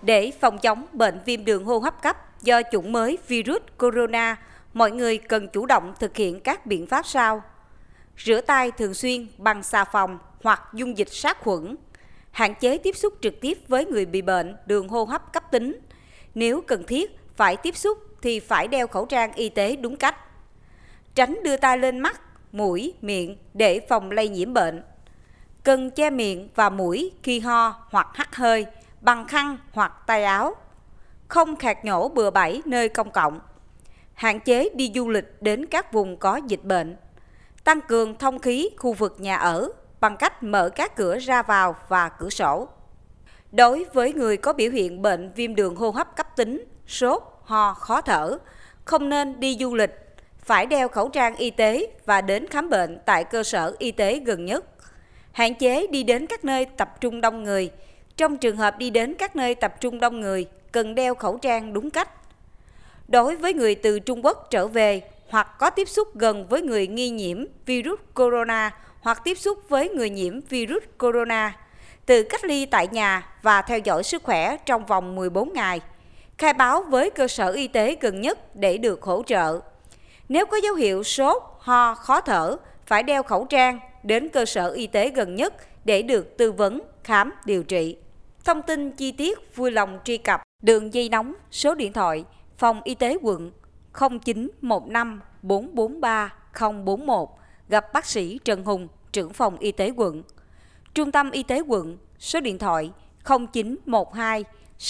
Để phòng chống bệnh viêm đường hô hấp cấp do chủng mới virus corona, mọi người cần chủ động thực hiện các biện pháp sau. Rửa tay thường xuyên bằng xà phòng hoặc dung dịch sát khuẩn. Hạn chế tiếp xúc trực tiếp với người bị bệnh đường hô hấp cấp tính. Nếu cần thiết phải tiếp xúc thì phải đeo khẩu trang y tế đúng cách. Tránh đưa tay lên mắt, mũi, miệng để phòng lây nhiễm bệnh. Cần che miệng và mũi khi ho hoặc hắt hơi bằng khăn hoặc tay áo. Không khạc nhổ bừa bãi nơi công cộng. Hạn chế đi du lịch đến các vùng có dịch bệnh. Tăng cường thông khí khu vực nhà ở bằng cách mở các cửa ra vào và cửa sổ. Đối với người có biểu hiện bệnh viêm đường hô hấp cấp tính, sốt, ho, khó thở, không nên đi du lịch, phải đeo khẩu trang y tế và đến khám bệnh tại cơ sở y tế gần nhất. Hạn chế đi đến các nơi tập trung đông người. Trong trường hợp đi đến các nơi tập trung đông người, cần đeo khẩu trang đúng cách. Đối với người từ Trung Quốc trở về hoặc có tiếp xúc gần với người nghi nhiễm virus corona hoặc tiếp xúc với người nhiễm virus corona, tự cách ly tại nhà và theo dõi sức khỏe trong vòng 14 ngày. Khai báo với cơ sở y tế gần nhất để được hỗ trợ. Nếu có dấu hiệu sốt, ho, khó thở, phải đeo khẩu trang đến cơ sở y tế gần nhất để được tư vấn, khám, điều trị. Thông tin chi tiết vui lòng truy cập đường dây nóng số điện thoại Phòng Y tế quận 0915 443 041, gặp bác sĩ Trần Hùng, trưởng phòng y tế quận. Trung tâm y tế quận số điện thoại 0912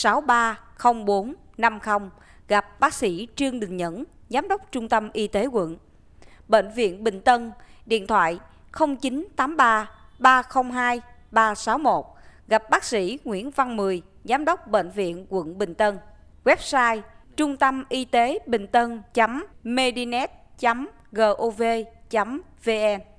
630450, gặp bác sĩ Trương Đình Nhẫn, giám đốc Trung tâm y tế quận. Bệnh viện Bình Tân, điện thoại 0983 302 361, gặp bác sĩ Nguyễn Văn Mười, giám đốc bệnh viện quận Bình Tân. Website trung tâm y tế bình tân.medinet.gov.vn.